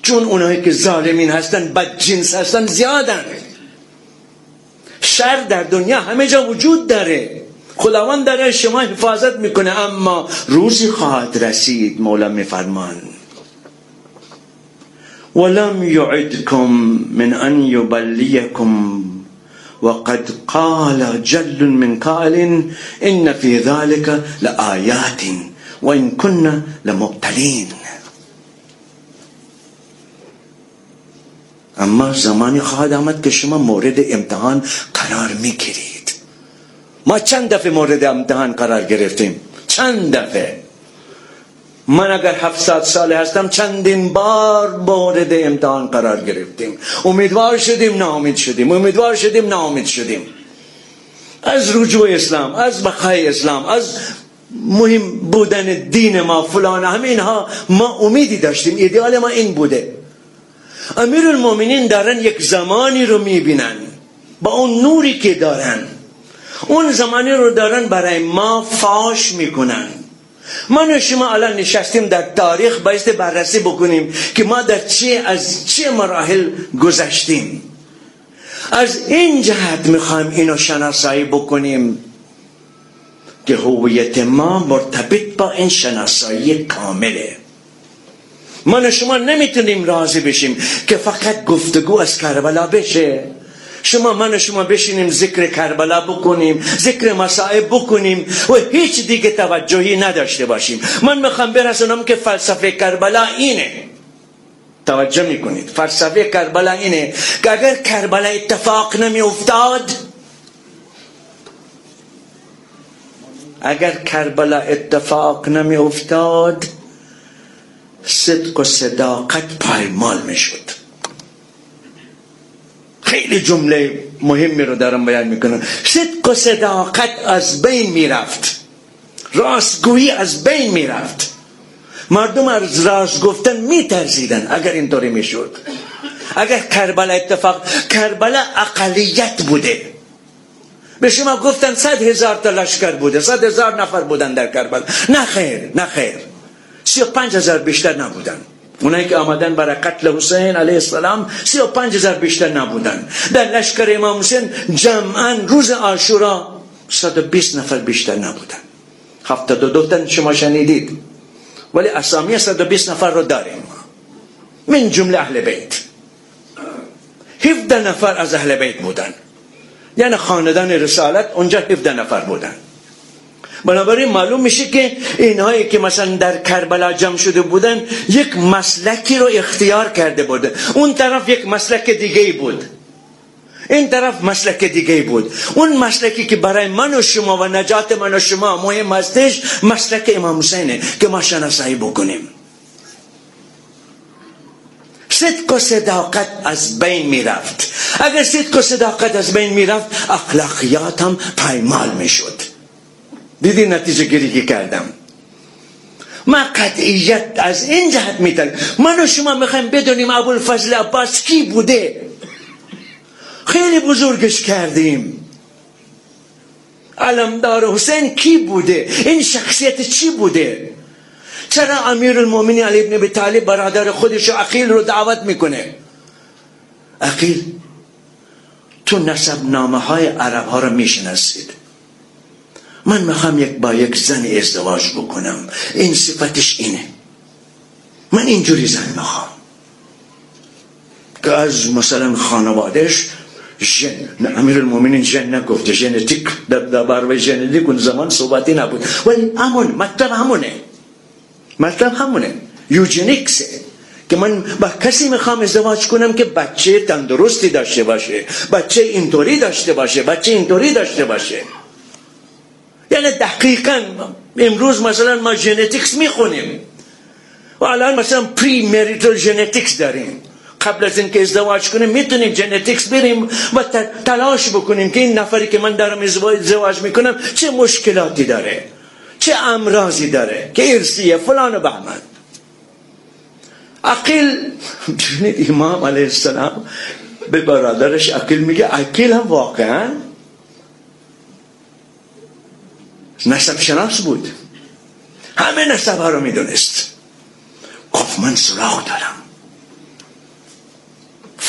چون اونایی که ظالمین هستن، بدجنس هستن، زیادن. شر در دنیا همه جا وجود داره، خداوند داره شما حفاظت میکنه، اما روزی خواهد رسید مولا میفرمان ولم یعدکم من ان یبلیکم وقد قال جل من قائل ان فی ذلك لآیات وان كنا لمبتلین. اما زمانی خواهد آمد که شما مورد امتحان قرار میگیرید. ما چند دفعه مورد امتحان قرار گرفتیم، چند دفعه. من اگر 700 ساله هستم چندین بار مورد امتحان قرار گرفتیم. امیدوار شدیم، ناامید شدیم، امیدوار شدیم، ناامید شدیم. از رجوع اسلام، از بقای اسلام، از مهم بودن دین ما، فلان، همه اینها ما امیدی داشتیم، ایدئال ما این بوده. امیرالمومنین دارن یک زمانی رو میبینن با اون نوری که دارن، اون زمانی رو دارن برای ما فاش میکنن. من و شما الان نشستیم در تاریخ بایستی بررسی بکنیم که ما در از چه مراحل گذشتیم. از این جهت میخوایم اینو شناسایی بکنیم که هویت ما مرتبط با این شناسایی کامله. من و شما نمیتونیم راضی بشیم که فقط گفتگو از کربلا بشه. من و شما بشینیم ذکر کربلا بکنیم، ذکر مصائب بکنیم و هیچ دیگه توجهی نداشته باشیم. من میخوام برسونم که فلسفه کربلا اینه. توجه میکنید؟ فلسفه کربلا اینه که اگر کربلا اتفاق نمی افتاد، اگر کربلا اتفاق نمی افتاد، صدق و صداقت پایمال میشد. خیلی جمله مهمی رو دارم بیان میکنم. صدق و صداقت از بین میرفت، راستگویی از بین میرفت، مردم از راست گفتن میترسیدن اگر اینطوری میشد. اگر کربلا اقلیت بوده، به شما گفتن 100,000 تا لشکر بوده، 100,000 نفر بودن در کربلا. نه خیر 35,000 بیشتر نبودن. اونایی که آمدن برای قتل حسین علیه السلام 35,000 بیشتر نبودن. در لشکر امام حسین جمعاً روز عاشورا 120 نفر بیشتر نبودن. 72 تن شما شنیدید، ولی اسامی 120 نفر رو داریم، من جمله اهل بیت. 17 نفر از اهل بیت بودن، یعنی خاندان رسالت اونجا 17 نفر بودن. بنابراین معلوم میشه که اینهایی که مثلا در کربلا جمع شده بودن یک مسلکی رو اختیار کرده بودن. اون طرف یک مسلک دیگه بود، این طرف مسلک دیگه بود. اون مسلکی که برای من و شما و نجات من و شما مهم هستش مسلک امام حسینه که ما شناسایی بکنیم. صدق و صداقت از بین میرفت. اگر صدق و صداقت از بین میرفت، اخلاقیات هم پایمال میشد. دیدی نتیجه گیری که کردم؟ ما قطعیت از این جهت میتونیم. من و شما میخوایم بدونیم ابوالفضل عباس کی بوده. خیلی بزرگش کردیم. علمدار حسین کی بوده؟ این شخصیت چی بوده؟ چرا امیرالمومنین علی ابن ابی طالب برادر خودش عقیل رو دعوت میکنه؟ عقیل، تو نسب نامه های عرب ها رو میشناسید. من میخوام با یک زن ازدواج بکنم، این صفتش اینه، من اینجوری زن میخوام که از مثلا خانوادهش امیرالمومنین ژن نگفته، ژنتیک در باره ژنتیک اون زمان صحبتی نبود، ولی مطلب همونه یوجنیکسه که من با کسی میخوام ازدواج کنم که بچه تندرستی داشته باشه، بچه اینطوری داشته باشه، بچه اینطوری داشته باشه. یعنی دقیقاً امروز مثلا ما ژنتیکس میخونیم و الان مثلا پری مریتال ژنتیکس داریم. قبل از اینکه ازدواج کنیم میتونیم ژنتیکس بریم و تلاش بکنیم که این نفری که من دارم ازدواج میکنم چه مشکلاتی داره، چه امراضی داره که ارثیه فلان و بهمان. عقیل، ببینید امام علیه السلام به برادرش عقیل میگه، عقیل هم واقعا نسب شناس بود، همه نسب ها رو میدونست. گفت من سراغ دارم،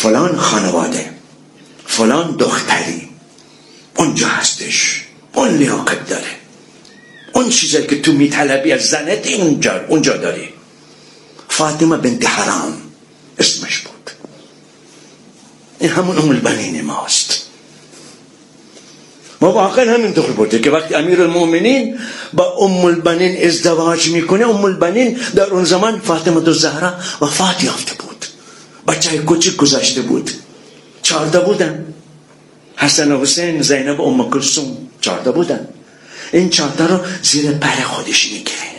فلان خانواده، فلان دختری اونجا هستش، اون لیاقت داره، اون چیزایی که تو میطلبی از زنت اونجا داری. فاطمه بنت حرام اسمش بود. این همون ام البنین ماست. ما واقعا همینطور بوده که وقتی امیرالمومنین با ام البنین ازدواج میکنه، ام البنین در اون زمان فاطمه الزهرا وفات یافته بود، بچه کوچک گذاشته بود. 14 بودن، حسن و حسین، زینب و ام کلثوم 14 بودن. این 14 رو زیر پر خودش میگیره.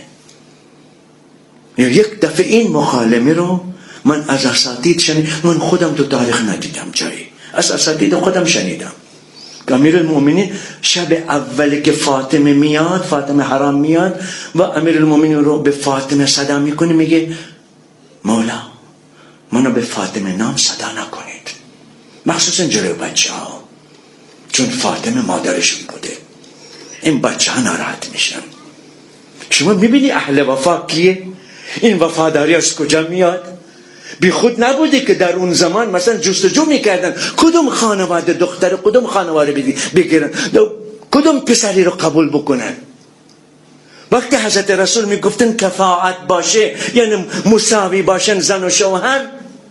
یک دفعه این مکالمه رو من از اساتید شنیدم، من خودم تو تاریخ ندیدم جایی، از اساتید خودم شنیدم. امیرالمومنین شب اولی که فاطمه میاد، فاطمه حرام میاد و امیرالمومنین رو به فاطمه صدا میکنه، میگه مولا منو به فاطمه نام صدا نکنید، مخصوصا جلوی بچه ها، چون فاطمه مادرشون بوده. این بچه ها ناراحت میشن. شما میبینی اهل وفا کیه؟ این وفاداری از کجا میاد؟ بی خود نبوده که در اون زمان مثلا جستجو میکردن کدوم خانواده دختر کدوم خانواده بگیرن، کدوم پسری رو قبول بکنن. وقتی حضرت رسول میگفتن کفاءت باشه یعنی مساوی باشن زن و شوهر،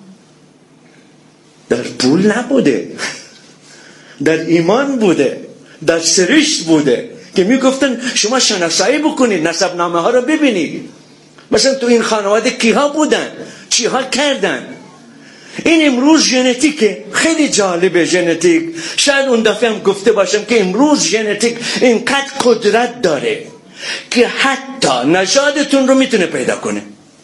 در پول نبوده، در ایمان بوده، در سرشت بوده که میگفتن شما شناسایی بکنید، نسب نامه ها رو ببینید، مثلا تو این خانواده کیها بودن، چیها کردن. این امروز ژنتیکه، خیلی جالبه ژنتیک. شاید اون دفعه هم گفته باشم که امروز ژنتیک اینقدر قدرت داره که حتی نژادتون رو میتونه پیدا کنه.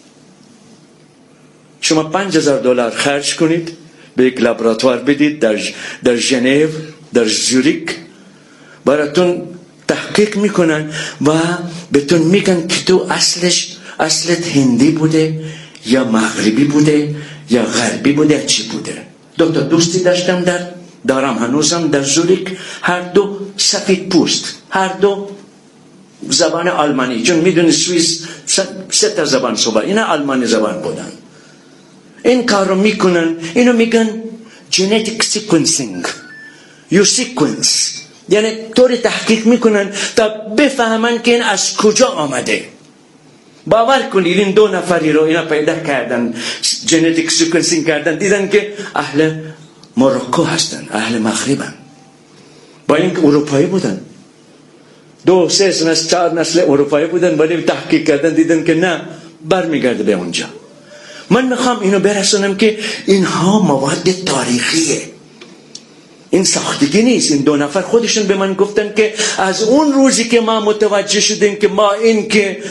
شما $5000 خرج کنید، به یک لابراتوار بدید در ژنو، در زوریک، براتون تحقیق میکنن و بهتون میگن که تو اصلت هندی بوده یا مغربی بوده یا غربی بوده، چی بوده. 2 دوستی دارم هنوزم در زوریک، هر دو سفید پوست، هر دو زبان آلمانی، چون میدونی سوئیس 3 زبان صحبت، اینا آلمانی زبان بودن. این کار رو میکنن، اینو میگن genetic sequencing. you sequence، یعنی طور تحقیق میکنن تا بفهمن که این از کجا آمده. باور کنید این 2 نفری رو اینا پیدا کردن، genetic sequencing کردن، دیدن که اهل مروکو هستن، اهل مغربن، با اینکه اروپایی بودن، 2 3 نسل 4 نسل اروپایی بودن، ولی تحقیق کردن دیدن که نه، برمیگرده به اونجا. من میخوام اینو برسونم که اینها مواد تاریخیه، این ساختگی نیست. این 2 نفر خودشون به من گفتن که از اون روزی که ما متوجه شدیم که ما این که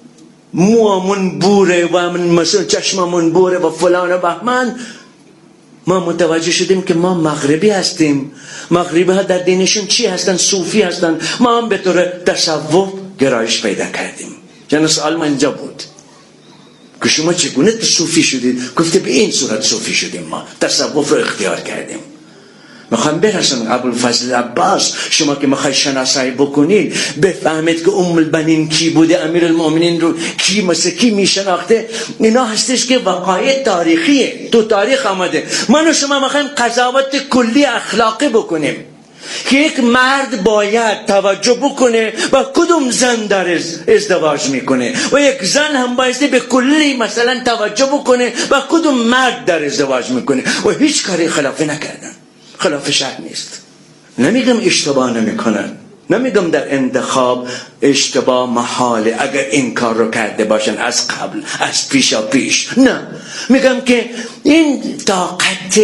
موامون بوره و مثلا چشممون بوره و فلان و بهمان، ما متوجه شدیم که ما مغربی هستیم. مغربی ها در دینشون چی هستن؟ صوفی هستن. ما هم به طور تصوف گرایش پیدا کردیم. یعنی سوال من اینجا بود که شما چگونه صوفی شدید؟ گفته به این صورت صوفی شدیم، ما تصوف رو اختیار کردیم. میخوام برسم ابوالفضل عباس، شما که میخوای شناسایی بکنید بفهمید که ام البنین کی بوده، امیرالمومنین رو کی مثل کی میشناخته، اینا هستش که وقایع تاریخیه، تو تاریخ آمده. من و شما میخوایم قضاوت کلی اخلاقی بکنیم که یک مرد باید توجه بکنه و کدوم زن در ازدواج میکنه و یک زن هم باید به کلی مثلا توجه بکنه و کدوم مرد در ازدواج میکنه و هیچ کاری خلافی نکردن. خلاف شرع نیست. نمیگم اشتباه نمیکنن، نمیگم در انتخاب اشتباه محاله اگر این کار رو کرده باشن از قبل، از پیش، نه، میگم که این طاقت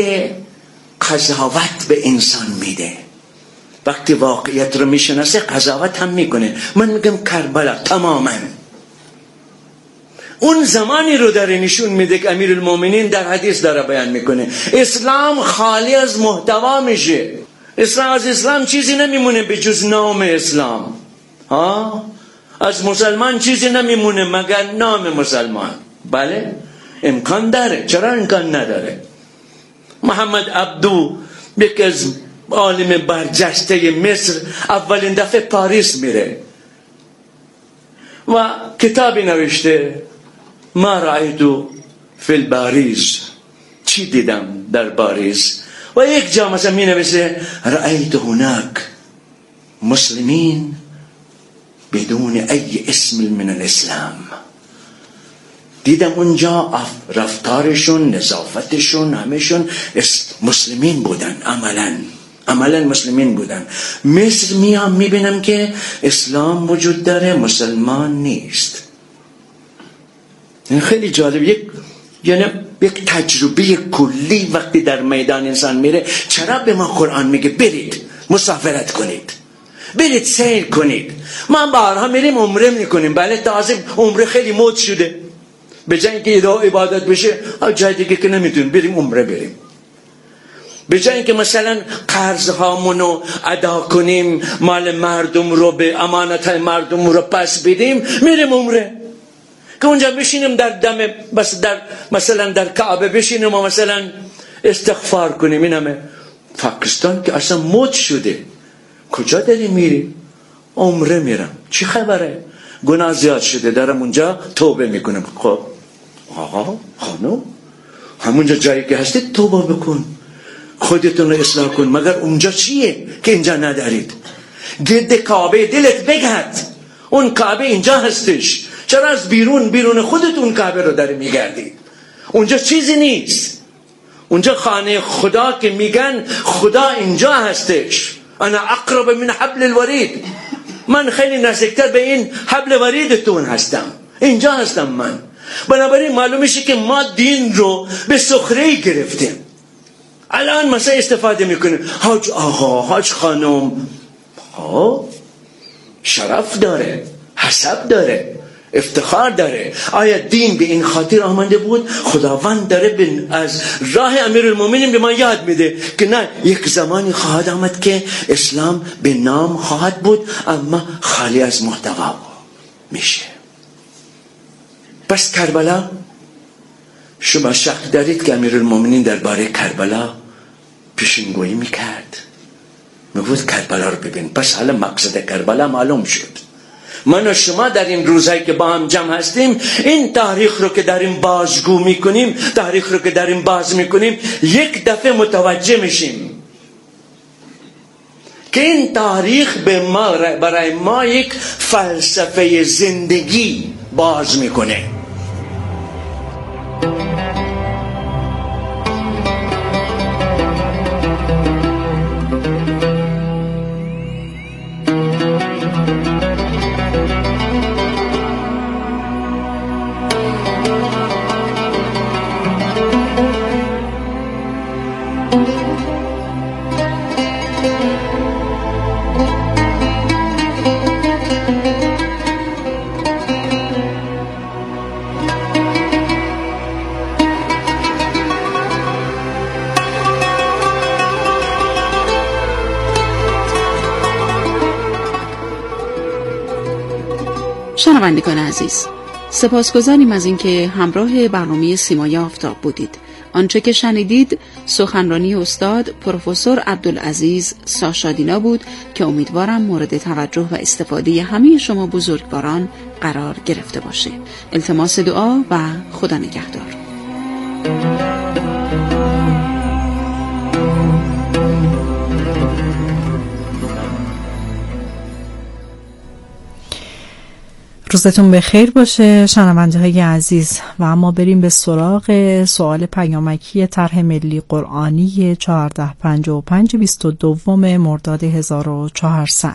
قضاوت به انسان میده. وقتی واقعیت رو میشناسه قضاوت هم میکنه. من میگم کربلا تماما اون زمانی رو داره نشون میده که امیرالمومنین در حدیث داره بیان میکنه اسلام خالی از محتوا میشه. از اسلام چیزی نمیمونه به جز نام اسلام. از مسلمان چیزی نمیمونه مگر نام مسلمان. بله امکان داره، چرا امکان نداره؟ محمد عبدو یکی از عالم برجسته مصر اولین دفعه پاریس میره و کتابی نوشته ما رأیتو فی الباریز، چی دیدم در پاریس و یک جا مثلا می نویسه رأیت هناك مسلمین بدون ای اسم من الاسلام. دیدم اونجا رفتارشون، نظافتشون، همشون مسلمین بودن، عملا مسلمین بودن. مصر میام میبینم که اسلام وجود داره، مسلمان نیست. این خیلی جالب. یک تجربه کلی وقتی در میدان انسان میره. چرا به ما قرآن میگه برید مسافرت کنید، برید سیر کنید؟ ما بارها میریم عمره میکنیم، بله تازه عمره خیلی مد شده، به جای اینکه عبادت بشه جای دیگه که نمیتونیم بریم عمره بریم، به جای اینکه مثلا قرض هامونو ادا کنیم، مال مردم رو به امانت مردم رو پس بدیم، میریم عمره که اونجا بشینیم در دم مثلا در کعبه بشینیم و مثلا استغفار کنیم. این همه پاکستان که اصلا مد شده. کجا داری میری؟ عمره میرم. چی خبره؟ گناه زیاد شده دارم اونجا توبه میکنم. خب آقا خانم، همونجا جایی که هستید توبه بکن، خودتون رو اصلاح کن. مگر اونجا چیه که اینجا ندارید؟ گرد کعبه دلت بگرد، اون کعبه اینجا هستش. چرا از بیرون خودتون کعبه رو داری میگردید؟ اونجا چیزی نیست. اونجا خانه خدا که میگن خدا اینجا هستش. انا اقرب من حبل الورید، من خیلی نزدیکتر به این حبل وریدتون هستم، اینجا هستم من. بنابراین معلوم میشه که ما دین رو به سخره گرفتیم. الان مثلا استفاده میکنیم حاج آقا، حاج خانم. شرف داره، حسب داره، افتخار داره. آیا دین به این خاطر آمده بود؟ خداوند داره از راه امیرالمومنین به ما یاد میده که نه، یک زمانی خواهد آمد که اسلام به نام خواهد بود اما خالی از محتوا میشه. پس کربلا، شما شک دارید که امیرالمومنین درباره کربلا پیشینگویی میکرد؟ میگفت کربلا رو ببین. پس حالا مقصد کربلا معلوم شد. من و شما در این روزایی که با هم جمع هستیم، این تاریخ رو که داریم بازگو میکنیم، تاریخ رو که داریم باز میکنیم، یک دفعه متوجه میشیم که این تاریخ برای ما یک فلسفه زندگی باز میکنه. شنوندگان عزیز، سپاسگزاریم از اینکه همراه برنامه سیمای آفتاب بودید. آنچه که شنیدید سخنرانی استاد پروفسور عبدالعزیز ساشادینا بود که امیدوارم مورد توجه و استفاده همه شما بزرگواران قرار گرفته باشه. التماس دعا و خدا نگهدار. روزتون بخیر باشه شنونده‌های عزیز. و اما بریم به سراغ سوال پیامکی طرح ملی قرآنی 1455 22 مرداد 1400.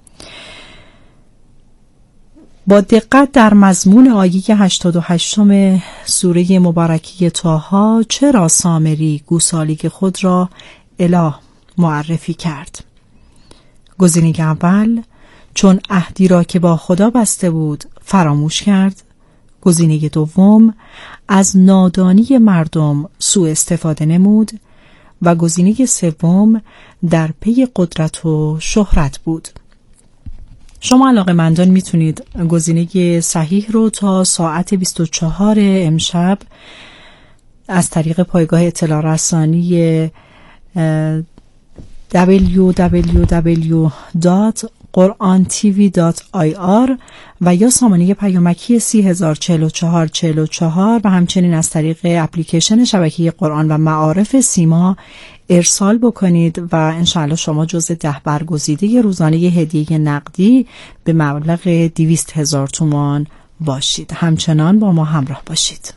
با دقت در مضمون آیه 88 سوره مبارکه طه چرا سامری گوسالیگ خود را اله معرفی کرد؟ گزینه اول چون عهدی را که با خدا بسته بود فراموش کرد. گزینه دوم از نادانی مردم سوء استفاده نمود. و گزینه سوم در پی قدرت و شهرت بود. شما علاقه‌مندان میتونید گزینه صحیح رو تا ساعت 24 امشب از طریق پایگاه اطلاع رسانی www.quran qurantv.ir و یا سامانه پیامکی 30,044 و همچنین از طریق اپلیکیشن شبکه قرآن و معارف سیما ارسال بکنید و انشاءالله شما جزو 10 برگزیده روزانه هدیه نقدی به مبلغ 200,000 تومان باشید. همچنان با ما همراه باشید.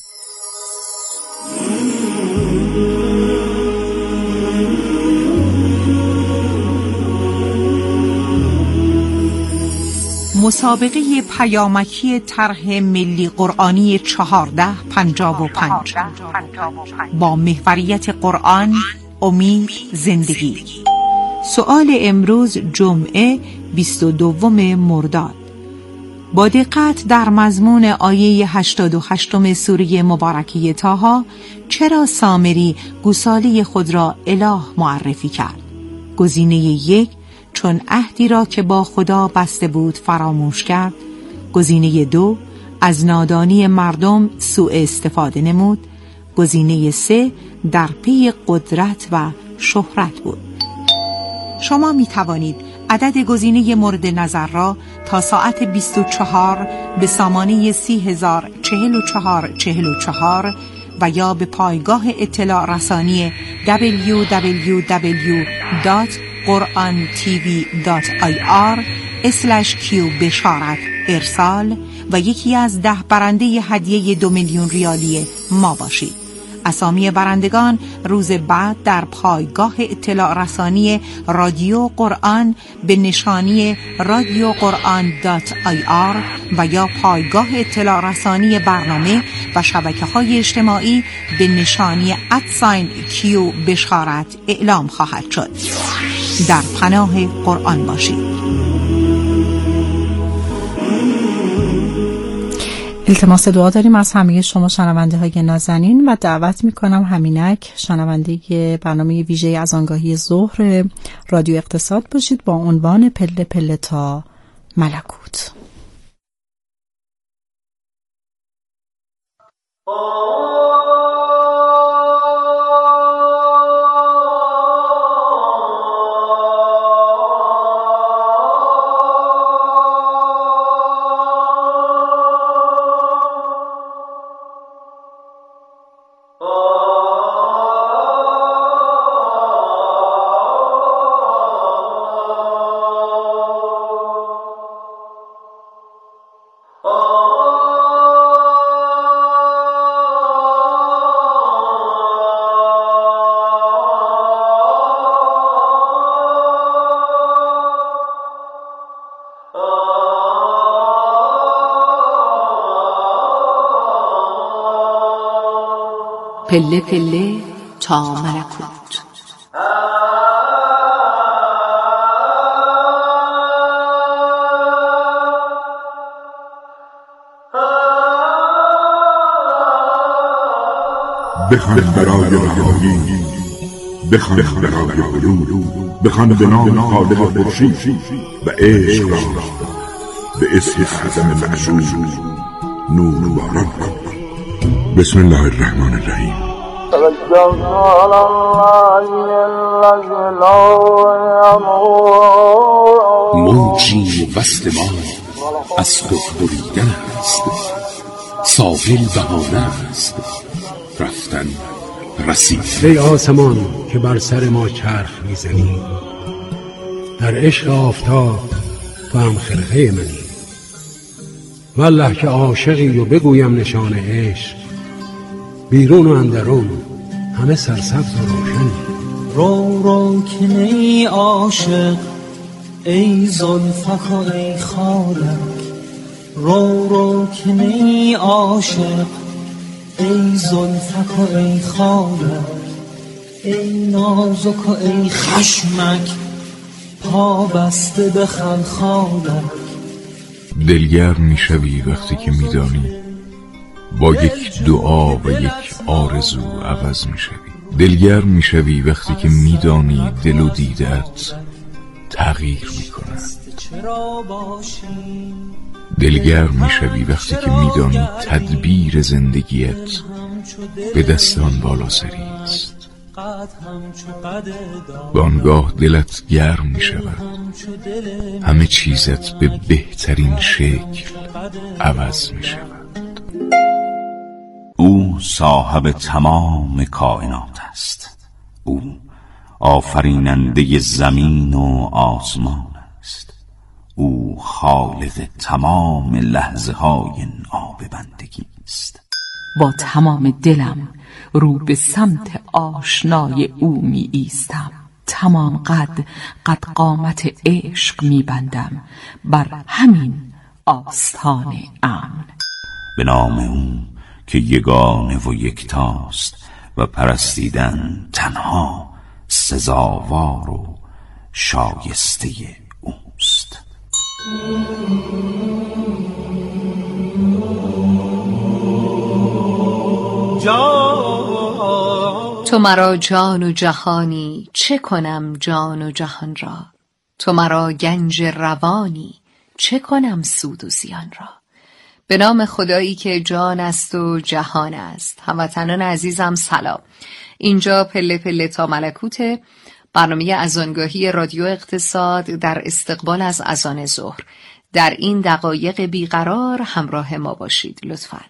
مسابقه پیامکی طرح ملی قرآنی 1455 با محوریت قرآن، امید، زندگی. سؤال امروز جمعه 22 مرداد. با دقت در مضمون آیه 88 سوره مبارکه طه چرا سامری گوساله خود را اله معرفی کرد؟ گزینه 1 چون عهدی را که با خدا بسته بود فراموش کرد. گزینه 2 از نادانی مردم سوء استفاده نمود. گزینه 3 در پی قدرت و شهرت بود. شما می توانید عدد گزینه مورد نظر را تا ساعت 24 به سامانه 30,044 و یا به پایگاه اطلاع رسانی www.qurantv.ir/q بشارت ارسال و یکی از 10 برنده هدیه 2 میلیون ریالی ما باشید. اسامی برندگان روز بعد در پایگاه اطلاع رسانی رادیو قرآن به نشانی radioquran.ir و یا پایگاه اطلاع رسانی برنامه و شبکه‌های اجتماعی به نشانی @q بشارت اعلام خواهد شد. در پناه قرآن باشید. التماس دعا داریم از همه شما شنونده های نازنین و دعوت میکنم همینک شنونده برنامه ویژه از آنگاهی ظهر رادیو اقتصاد باشید با عنوان پله پله تا ملکوت. پله پله تا ملکوت. بخوان برای رهایی، بخوان برای بلوغ، بخوان به نام خالق خورشید و عشق را به اسم اعظم معشوق نور باران کن. بسم الله الرحمن الرحیم. موجی وصل ما از خود بریدن است، ساحل بهانه است، رفتن رسید. ای آسمان که بر سر ما چرخ میزنی، در عشق آفتاب تو هم خرقه منی. والله که عاشقی و بگویم نشان عشق، بیرون و اندرون همه سرسبز و روشنی. رو رو که نی عاشق ای زلفک و ای خالک، رو رو که نی عاشق ای زلفک و ای خالک، ای نازک و ای خشمک پا بسته به خلخالک. دلگرم میشوی وقتی که میدانی با یک دعا و یک آرزو عوض میشوی. دلگرم میشوی وقتی که میدانی دل و دیدت تغییر میکنه. دلگرم میشوی وقتی که میدانی تدبیر زندگیت به دست آن بالا سری است. و آنگاه دلت گرم می شود، همه چیزت به بهترین شکل عوض می شود. او صاحب تمام کائنات است. او آفریننده زمین و آسمان است. او خالق تمام لحظه های آب بندگی است. با تمام دلم رو به سمت آشنای او می ایستم. تمام قد قامت عشق می بندم بر همین آستان امن. به نام او که یگانه و یکتاست و پرستیدن تنها سزاوار و شایسته اوست. تو مرا جان و جهانی، چه کنم جان و جهان را؟ تو مرا گنج روانی، چه کنم سود و زیان را؟ به نام خدایی که جان است و جهان است. هموطنان عزیزم سلام. اینجا پله پله تا ملکوت، برنامه اذانگاهی رادیو اقتصاد در استقبال از اذان ظهر. در این دقایق بیقرار همراه ما باشید لطفاً.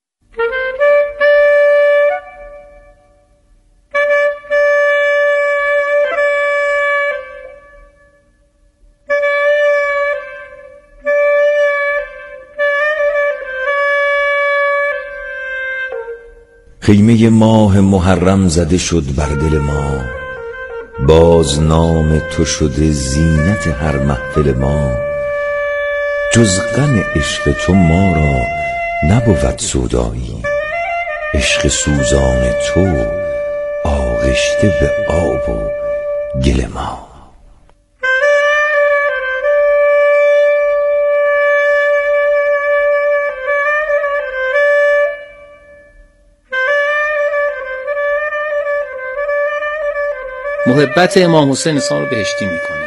خیمه ماه محرم زده شد بر دل ما، باز نام تو شده زینت هر محفل ما. جز غم عشق تو ما را نبود سودایی، عشق سوزان تو آغشته به آب و گل ما. محبت امام حسین انسان رو بهشتی میکنه.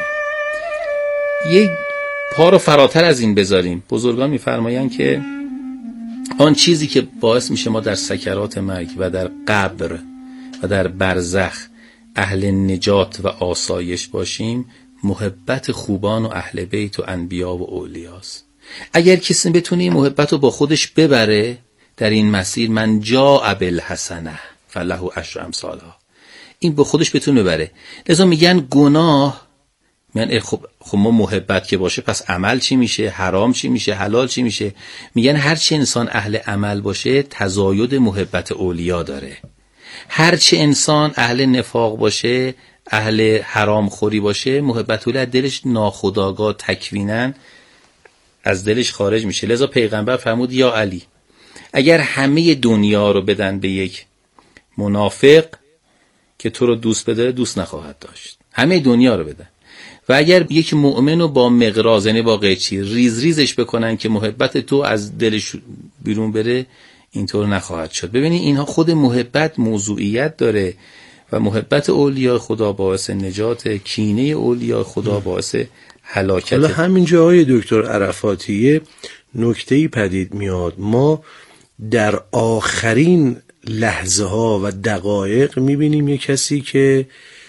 یک پا رو فراتر از این بذاریم. بزرگان میفرمایند که آن چیزی که باعث میشه ما در سکرات مرگ و در قبر و در برزخ اهل نجات و آسایش باشیم، محبت خوبان و اهل بیت و انبیا و اولیاست. اگر کسی بتونه این محبت رو با خودش ببره در این مسیر، من جاء بالحسنه فله عشر امثالها، این با خودش بتونه ببره. لذا میگن گناه، میگن خب ما محبت که باشه پس عمل چی میشه، حرام چی میشه، حلال چی میشه؟ میگن هرچه انسان اهل عمل باشه تزاید محبت اولیا داره، هرچه انسان اهل نفاق باشه، اهل حرام خوری باشه، محبت اولیا دلش ناخودآگاه تکوینن از دلش خارج میشه. لذا پیغمبر فرمود یا علی، اگر همه دنیا رو بدن به یک منافق که تو رو دوست بداره، دوست نخواهد داشت. همه دنیا رو بدن. و اگر یک مؤمن رو با مقراض، یعنی با قیچی ریز ریزش بکنن که محبت تو از دلش بیرون بره، اینطور نخواهد شد. ببینید اینها خود محبت موضوعیت داره و محبت اولیاء خدا باعث نجات، کینه اولیاء خدا باعث هلاکت. حالا همینجا آقای دکتر عرفاتی نکته‌ای پدید میاد. ما در آخرین لحظه ها و دقایق میبینیم یه کسی که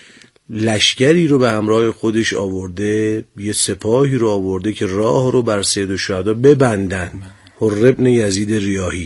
لشکری رو به همراه خودش آورده، یه سپاهی رو آورده که راه رو بر سید الشهدا ببندن. حر ابن یزید ریاحی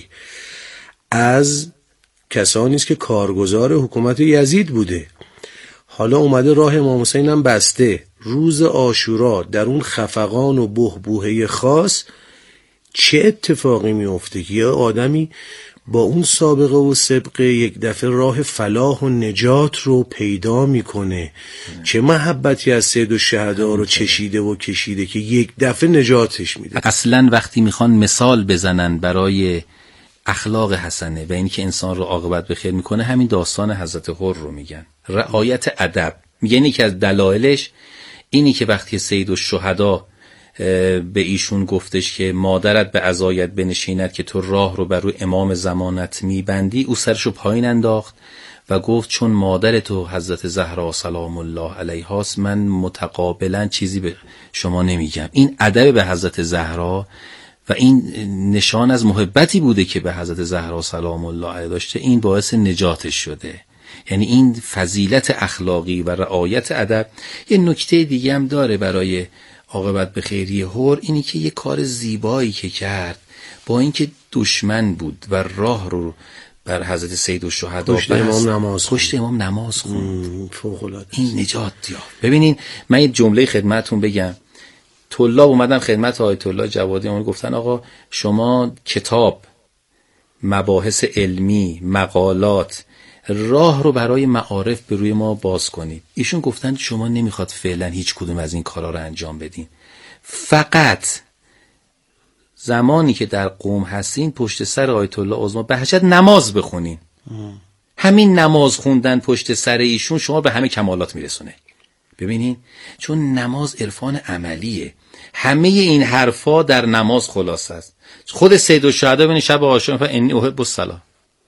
از کسانی است که کارگزار حکومت یزید بوده. حالا اومده راه امام حسین هم بسته. روز عاشورا در اون خفقان و بحبوحه خاص چه اتفاقی میفته که یه آدمی با اون سابقه و سبقه یک دفعه راه فلاح و نجات رو پیدا میکنه؟ چه محبتی از سید الشهدا رو چشیده و کشیده که یک دفعه نجاتش میده. اصلا وقتی میخوان مثال بزنن برای اخلاق حسنه و اینکه انسان رو عاقبت به خیر میکنه، همین داستان حضرت حر رو میگن. رعایت ادب، میگن یکی از دلایلش اینی که وقتی سید الشهدا به ایشون گفتش که مادرت به عزایت بنشیند که تو راه رو بر روی امام زمانت میبندی، او سرشو پایین انداخت و گفت چون مادر تو حضرت زهرا سلام الله علیها است، من متقابلا چیزی به شما نمیگم. این ادب به حضرت زهرا و این نشان از محبتی بوده که به حضرت زهرا سلام الله علیها داشته، این باعث نجاتش شده. یعنی این فضیلت اخلاقی و رعایت ادب. یه نکته دیگه هم داره برای عاقبت به خیری هور، اینی که یه کار زیبایی که کرد، با اینکه دشمن بود و راه رو بر حضرت سیدالشهدا پشت امام نماز خوند، این نجات یافت. ببینین من یه جمله خدمتتون بگم. طلاب اومدن خدمت آیت الله جوادی، اون گفتن آقا شما کتاب، مباحث علمی، مقالات، راه رو برای معارف به روی ما باز کنید. ایشون گفتن شما نمیخواد فعلا هیچ کدوم از این کارا رو انجام بدین، فقط زمانی که در قوم هستین پشت سر آیت الله عظما بهجت نماز بخونین. همین نماز خوندن پشت سر ایشون شما به همه کمالات میرسونه. ببینین، چون نماز عرفان عملیه، همه این حرفا در نماز خلاصه است. خود سیدالشهدا ببینید شب عاشورا انی احب الصلاه،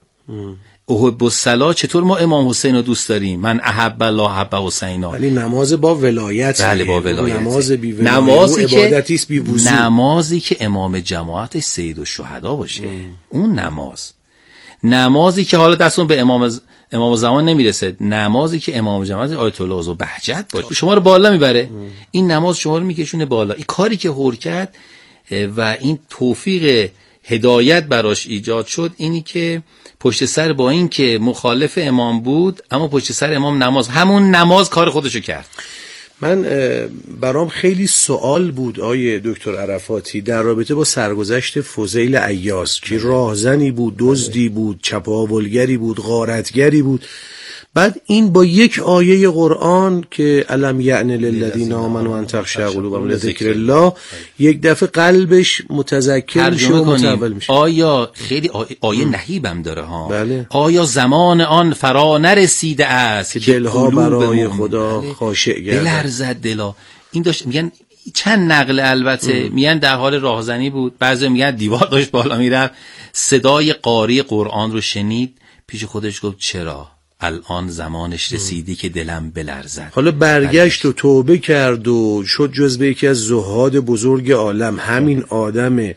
احب الصلاه. چطور ما امام حسین رو دوست داریم؟ من احب الله احب حسینا. ولی نماز با ولایت، بله با ولایت، نماز بی ولایت، نمازی که عبادتی است بی وضو، نمازی که امام جماعت سیدالشهدا باشه. اون نمازی که حالا دستون به امام زمان نمیرسه، نمازی که امام جماعت آیت الله عظما بهجت باشه شما رو بالا میبره. این نماز شما رو میکشونه بالا. این کاری که هور کرد و این توفیق هدایت براش ایجاد شد، اینی که پشت سر با این که مخالف امام بود اما پشت سر امام نماز، همون نماز کار خودشو کرد. من برام خیلی سوال بود آیه دکتر عرفاتی در رابطه با سرگذشت فضیل عیاض که راهزنی بود، دزدی بود، چپاولگری بود، غارتگری بود. بعد این با یک آیه قرآن که الم یعن للذین آمنوا ان تخشع قلوبهم لذکر الله، یک دفعه قلبش متذکر میشه و متحول میشه. آیا خیلی آیه نهیبم داره ها؟ بله. آیا زمان آن فرا نرسیده است که دلها برای خدا خاشع گردد، بلرزد دلا. این داشت میگن چند نقل، البته میگن در حال راهزنی بود، بعضی میگن دیوار داشت بالا میرفت، صدای قاری قرآن رو شنید، پیش خودش گفت چرا الان زمانش رسیدی که دلم بلرزد. حالا برگشت و توبه کرد و شد جزو یکی از زهاد بزرگ عالم. همین آدم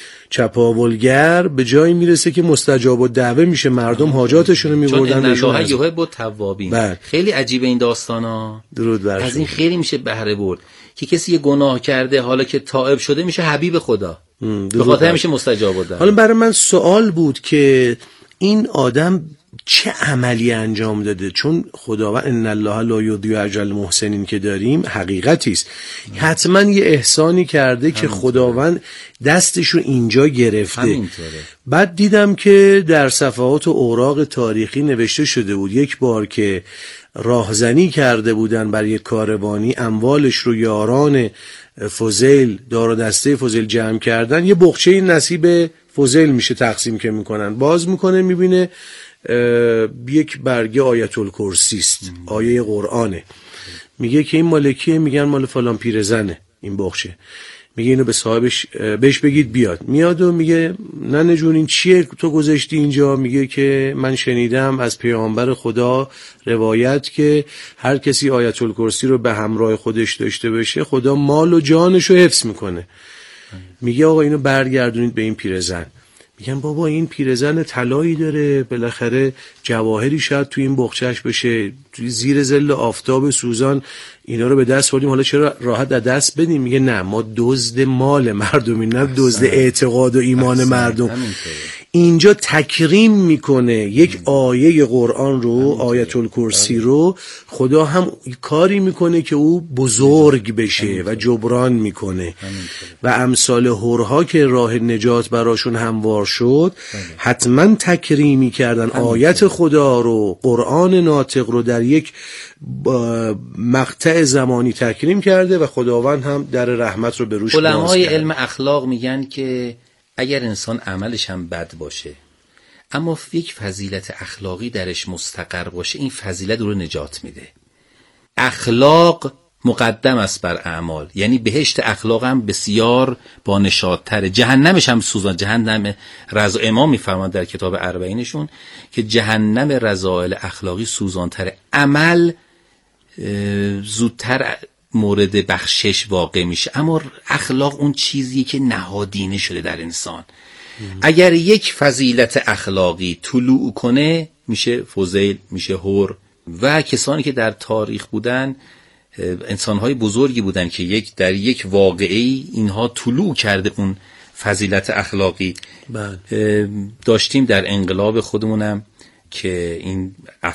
چپاولگر به جایی میرسه که مستجاب الدعوه میشه، مردم حاجاتشون رو میبردن بهشون. چون الله یحب التوابین. خیلی عجیبه این داستانا. درود بر از این خیلی میشه بهره برد که کسی یه گناه کرده حالا که تائب شده میشه حبیب خدا، به خاطر میشه مستجاب الدعوه. حالا برای من سوال بود که این آدم چه عملی انجام داده؟ چون خداوند ان الله لا یضیع اجر المحسنین که داریم حقیقتی است، حتما یه احسانی کرده که خداوند دستش رو اینجا گرفته. بعد دیدم که در صفحات و اوراق تاریخی نوشته شده بود یک بار که راهزنی کرده بودن بر یک کاروانی، اموالش رو یاران فضیل، دار و دسته فضیل جمع کردن، یه بخچه نصیب فضیل میشه تقسیم که میکنن، باز میکنه میبینه یک برگه آیت الکرسی است، آیه قرآنه. میگه که این مالکیه، میگن مال فلان پیرزنه این بخشه. میگه اینو به صاحبش بهش بگید بیاد. میاد و میگه ننه جون این چیه تو گذاشتی اینجا؟ میگه که من شنیدم از پیامبر خدا روایت که هر کسی آیت الکرسی رو به همراه خودش داشته باشه خدا مال و جانش رو حفظ میکنه. میگه آقا اینو برگردونید به این پیرزن. میگن بابا این پیرزن طلایی داره، بالاخره جواهری شاید تو این بخچهش بشه، توی زیر ظل آفتاب سوزان اینا رو به دست بردیم، حالا چرا راحت از دست بدیم؟ میگه نه، ما دزد مال مردمی، نه دزد اعتقاد و ایمان مردم. اینجا تکریم میکنه یک آیه قرآن رو، آیت الکرسی رو، خدا هم کاری میکنه که او بزرگ بشه و جبران میکنه. و امثال هورها که راه نجات براشون هموار شد حتما تکریمی کردن آیت خدا رو، قرآن ناطق رو در یک مقطع زمانی تکریم کرده و خداوند هم در رحمت رو به روش باز کرده. علمای علم اخلاق میگن که اگر انسان عملش هم بد باشه اما یک فضیلت اخلاقی درش مستقر باشه، این فضیلت رو نجات میده. اخلاق مقدم است بر اعمال، یعنی بهشت اخلاق هم بسیار با نشاط‌تره، جهنمش هم سوزان. جهنم رضا، امام میفرماند در کتاب اربعینشون که جهنم رذائل اخلاقی سوزان‌تره، عمل زودتر مورد بخشش واقع میشه، اما اخلاق اون چیزی که نهادینه شده در انسان. اگر یک فضیلت اخلاقی طلوع کنه میشه فضیل، میشه هور و کسانی که در تاریخ بودن، انسانهای بزرگی بودن که در یک واقعه‌ای اینها طلوع کرده اون فضیلت اخلاقی. داشتیم در انقلاب خودمونم که این